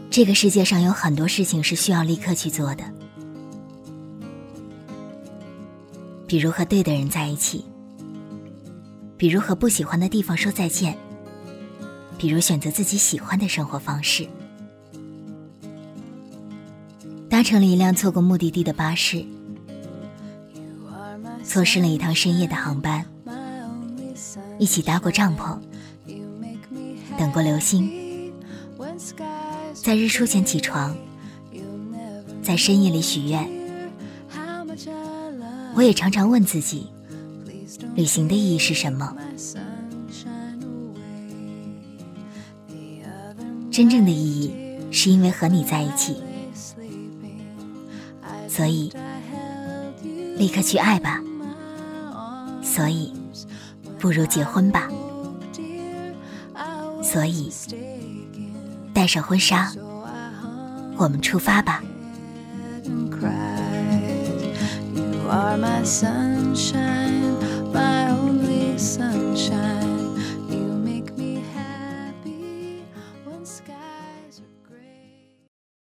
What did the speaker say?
这个世界上有很多事情是需要立刻去做的，比如和对的人在一起，比如和不喜欢的地方说再见，比如选择自己喜欢的生活方式。搭乘了一辆错过目的地的巴士，错失了一趟深夜的航班，一起搭过帐篷，等过流星，在日出前起床，在深夜里许愿。我也常常问自己，旅行的意义是什么？真正的意义是因为和你在一起，所以立刻去爱吧，所以不如结婚吧，所以带上婚纱，我们出发吧。 You are my sunshine.